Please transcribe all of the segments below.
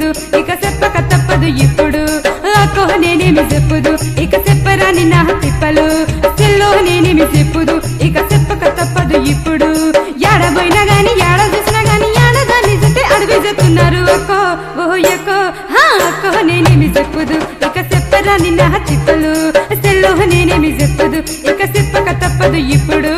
చెప్పుదు ఇక చెప్పక తప్పదు ఇప్పుడు అక్కో నేనేమి చెప్పుదు ఇక చెప్పరాని నా తిప్పలు సెల్లో నేనేమి చెప్పుదు ఇక చెప్పక తప్పదు ఇప్పుడు ఏడబోయినా గాని ఏడ చూసినా గాని ఏడదాన్ని చూస్తే అడవి చెప్తున్నారు అక్కో ఓ అక్కో అక్కో నేనేమి చెప్పుదు ఇక చెప్పరాని నా తిప్పలు సెల్లో నేనేమి చెప్పుదు ఇక చెప్పక తప్పదు ఇప్పుడు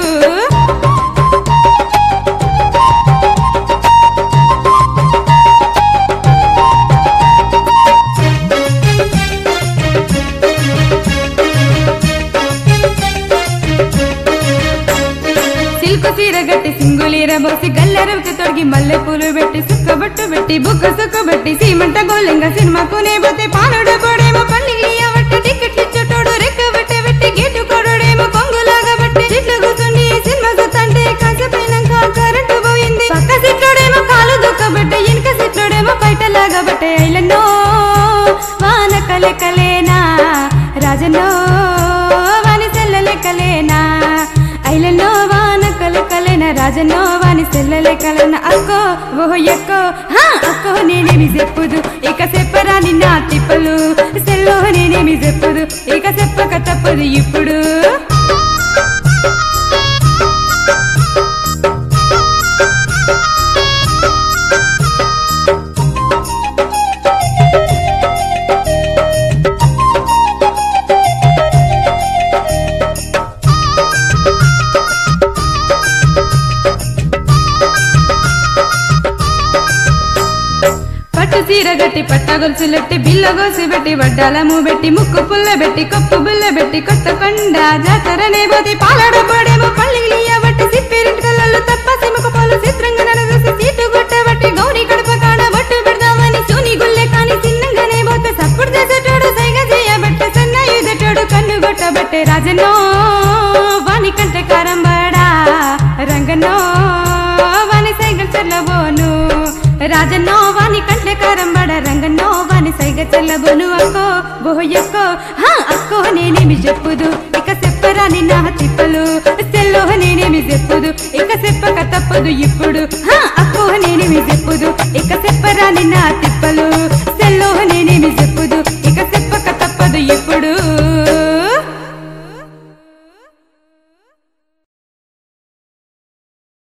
సీరగట్టి సింగులీర బోసి గల్లెరకి తొడిగి మల్లె పూలు పెట్టి సుక్కబట్టు పెట్టి బుగ్గ సుక్కబెట్టి సీమంట గోలింగ సినిమాకు నేపోతే పానుడు పోడేమో పల్లికి అవట్టి టికెట్లు చుట్టోడు రెక్క పెట్టి గేటు కొడేమో కొంగులాగా బట్టి చెట్లు కూర్చుండి సినిమా చూస్తుంటే కాసేపోయినాక కరెంటు పోయింది పక్క సిట్లోడేమో కాలు దుక్కబట్టే వెనుక సిట్లోడేమో బయటలాగా బట్టే ఐలన్నో వాన కలెకలేనా రాజన్నో వాని సెల్లెలెక్కలేనా ఐలన్నో కలెన రాజన్నో వాని సెల్లలే కలన అక్కో ఓహో ఎక్కో అక్కో నేనేమి చెప్పుదు ఇక చెప్పరాని నా తిప్పలు సెల్లో నేనేమి చెప్పుదు ఇక చెప్పక తప్పదు ఇప్పుడు చీరగట్టి పట్టగొలుసులెట్టి బిల్లగోసి పెట్టి వడ్డాలము పెట్టి ముక్కు పుల్ల పెట్టి కప్పు బుల్ల పెట్టి కొత్త కొండ జాతరనే పోతే పాలడు పోడేమో పల్లిలియ బట్టి సిప్పిరింటి కళ్ళల్లో తప్ప సిముకు పాలు చిత్రంగా నడదూసి సీటు కొట్టబట్టి గౌరీ కడప కాడ బట్టు పెడదామని సూని గుల్లె కాని చిన్నంగానే పోతే సప్పుడు చేసేటోడు సైగ చేయబట్టే సన్నాయుదటోడు కన్ను కొట్టబట్టే రాజన్నో వాని కంటే కారంబడా రంగన్నో వాని సైగలు చెల్లబోను రాజన్నో వాని కంటే కారంబడ రంగన్నో వాని సైగ చెల్లబోను అక్కో బోయక్కో అక్కో నేనేమి చెప్పుదు ఇక చెప్పరాని నా తిప్పలు సెల్లో నేనేమి చెప్పుదు ఇక చెప్పక తప్పదు ఇప్పుడు అక్కో నేనేమి చెప్పుదు ఇక చెప్పరాని నా తిప్పలు